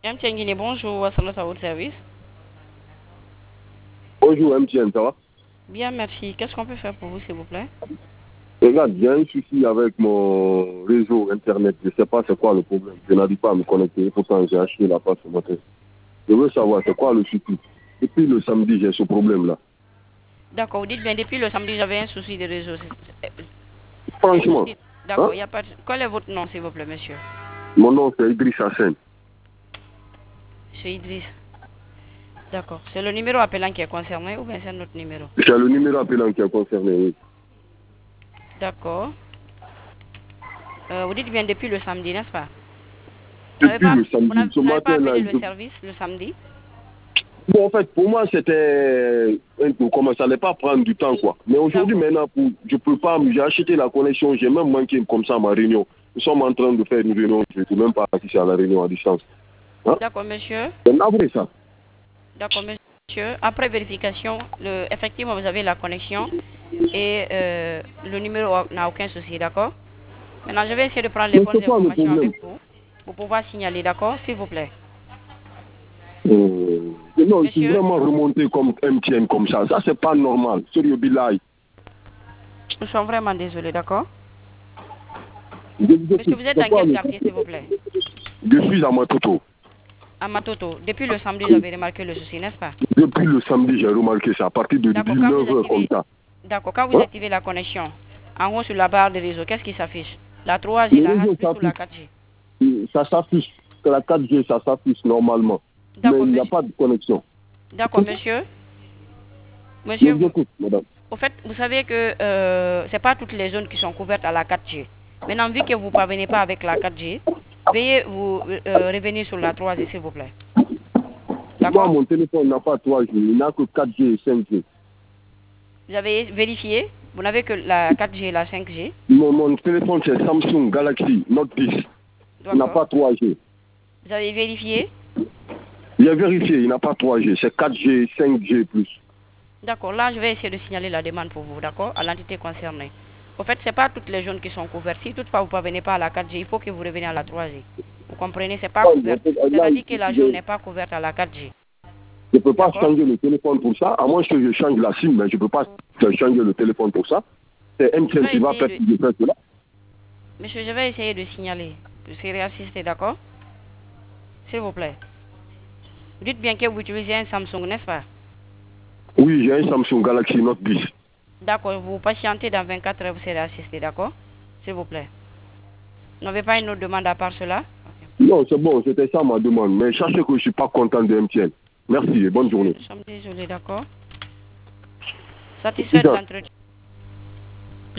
MTN Guinée, bonjour, à votre service. Bonjour MTN, ça va? Bien, merci. Qu'est-ce qu'on peut faire pour vous, s'il vous plaît? Regarde, j'ai un souci avec mon réseau Internet. Je ne sais pas c'est quoi le problème. Je n'arrive pas à me connecter. Pourtant, j'ai acheté la passe ce matin. Je veux savoir c'est quoi le souci. Depuis le samedi, j'ai ce problème-là. D'accord, vous dites bien, depuis le samedi, j'avais un souci de réseau. Franchement. D'accord, Hein? il n'y a pas de... Quel est votre nom, s'il vous plaît, monsieur? Mon nom, c'est Idriss Hassen. C'est Idriss. D'accord. C'est le numéro appelant qui est concerné ou bien c'est un autre numéro? C'est le numéro appelant qui est concerné, oui. D'accord. Vous dites bien depuis le samedi, n'est-ce pas? Depuis le Vous samedi. Ce n'avez pas matin-là, appelé le service le samedi? bon, en fait, pour moi, c'était un peu comment ça n'allait pas prendre du temps, quoi. Mais aujourd'hui, maintenant, je peux pas, j'ai acheté la connexion, j'ai même manqué comme ça ma réunion. Nous sommes en train de faire une réunion, je ne peux même pas assister à la réunion à distance. Hein? D'accord, monsieur. C'est navré, ça. D'accord, monsieur. Après vérification, effectivement, vous avez la connexion et le numéro n'a aucun souci, d'accord? Maintenant, je vais essayer de prendre les Mais bonnes c'est quoi le informations problème? avec vous pour pouvoir signaler, d'accord? S'il vous plaît. Non, je suis Monsieur, vraiment remonté comme MTN comme ça. Ça, c'est pas normal. Sérieux, Billahi. nous sommes vraiment désolés, d'accord? Monsieur, Monsieur, vous êtes dans quel quartier, s'il vous plaît? Je suis à Matoto. À Matoto. Depuis le samedi, j'avais remarqué le souci, n'est-ce pas? Depuis le samedi, j'ai remarqué ça. À partir de 19h comme ça. D'accord, quand vous activez la connexion, en haut sur la barre de réseau, qu'est-ce qui s'affiche? La 3G, la H+, ou la 4G? Ça s'affiche. La 4G, ça s'affiche normalement. Mais il n'y a pas de connexion. D'accord, monsieur. Monsieur, Je vous écoute, madame. au fait, vous savez que ce n'est pas toutes les zones qui sont couvertes à la 4G. Maintenant, vu que vous ne parvenez pas avec la 4G, veuillez vous revenir sur la 3G, s'il vous plaît. Moi, mon téléphone n'a pas 3G, il n'a que 4G et 5G. Vous avez vérifié? Vous n'avez que la 4G et la 5G? Mon téléphone, c'est Samsung Galaxy Note 10. Il n'a pas 3G. Vous avez vérifié? J'ai vérifié, il n'a pas 3G, c'est 4G, 5G+. D'accord, là, je vais essayer de signaler la demande pour vous, d'accord, à l'entité concernée. En fait, ce n'est pas toutes les zones qui sont couvertes. Si toutefois vous ne parvenez pas à la 4G, il faut que vous reveniez à la 3G. Vous comprenez, c'est pas couvert. C'est-à-dire que la zone n'est pas couverte à la 4G. Je ne peux pas changer le téléphone pour ça, à moins que je change la SIM, mais je ne peux pas changer le téléphone pour ça. C'est MTN qui va permettre de faire cela. Monsieur, je vais essayer de signaler. Je serai assisté, d'accord? S'il vous plaît. Vous dites bien que vous utilisez un Samsung, n'est-ce pas? Oui, j'ai un Samsung Galaxy Note 10. D'accord, vous patientez dans 24 heures, vous serez assisté, d'accord? S'il vous plaît. Vous n'avez pas une autre demande à part cela? Non, c'est bon, c'était ça ma demande. Mais sachez que je ne suis pas content de MTN. Merci et bonne journée. Nous sommes désolés, d'accord? Satisfait de l'entretien.